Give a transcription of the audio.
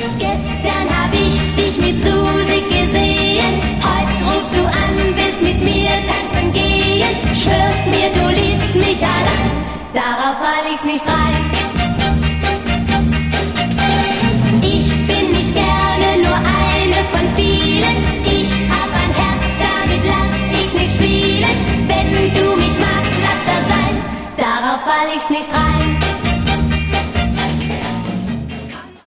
Gestern hab ich dich mit Susi gesehen, heute rufst du an, willst mit mir tanzen gehen, schwörst mir, du liebst mich allein, darauf fall ich nicht rein. Ich bin nicht gerne nur eine von vielen, ich hab ein Herz, damit lass ich nicht spielen, wenn du mich magst, lass das sein, darauf fall ich nicht rein.